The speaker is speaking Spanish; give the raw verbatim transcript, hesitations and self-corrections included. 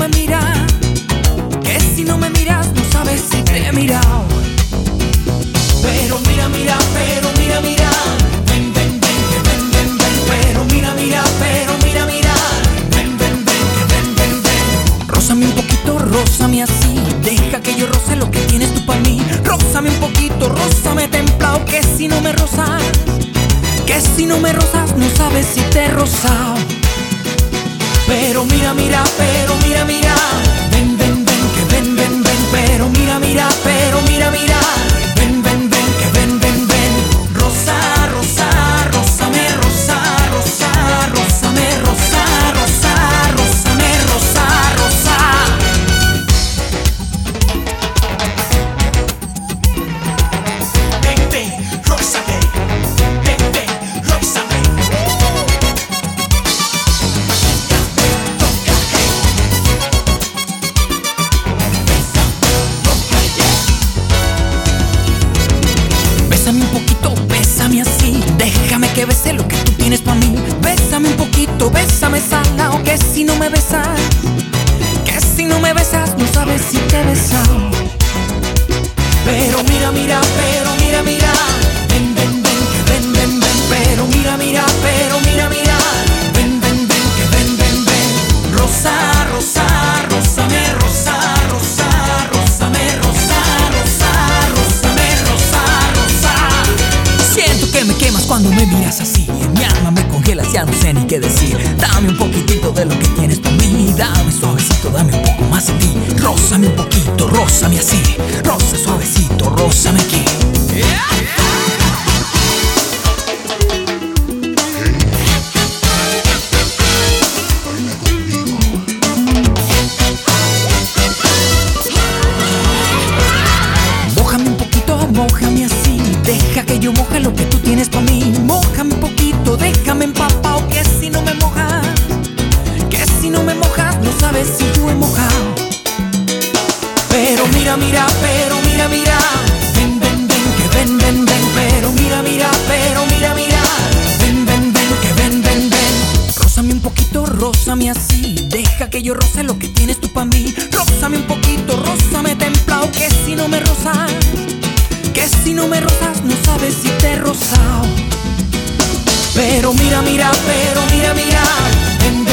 mira, que si no me miras no sabes si te he mirado. Pero mira, mira, pero mira, mira, ven, ven, ven, que ven, ven, ven. Pero mira, mira, pero mira, mira, ven, ven, ven, que ven, ven, ven. Rózame un poquito, rózame así, deja que yo roce lo que tienes tú para mí. Rózame un poquito, rózame templado, que si no me rozas, que si no me rozas no sabes si te he rozado. Pero mira, mira, pero mira, mira, ven, ven, ven, que ven, ven, ven. Pero mira, mira, pero mira, mira, ven, ven, ven, que ven, ven, ven. Rosa, rosa, rózame, rosa, rosa, rózame, rosa, rosa, rózame, rosa, rosa. Ven, ven, rózame, ven, ven, rózame. Bésame un poquito, bésame así, déjame que bese lo que tú tienes pa' mí. Bésame un poquito, bésame salao, que si no me besas, que si no me besas no sabes si te he besado. Pero mira, mira, pero mira, mira, ven, ven, ven, que ven, ven, ven. Pero mira, mira, pero mira, mira, ven, ven, ven, que ven, ven, ven. Rosa, rosa, rózame, rosa, rosa, rózame, rosa, rosa, rózame, rosa, rosa. Siento que me quemas cuando me miras así, en mi alma me congelas, ya no sé ni qué decir. Dame un poquitito de lo que tienes para mí, dame suavecito, dame un poco más de ti. Rózame un poquito, rózame así, roza suavecito, rózame aquí. Mójame un poquito, mójame así, deja que yo moje lo que tú tienes para mí. Mójame un poquito, déjame empapado, que si no me mojas, que si no me mojas no sabes si yo he mojado. Pero mira, mira, pero mira, mira, ven, ven, ven, que ven, ven, ven. Pero mira, mira, pero mira, mira, ven, ven, ven, que ven, ven, ven. Rózame un poquito, rózame así, deja que yo roce lo que tienes tú pa' mí. Rózame un poquito, rózame templado, que si no me rozas, que si no me rozas no sabes si te he rozado. Pero mira, mira, pero mira, mira, ven,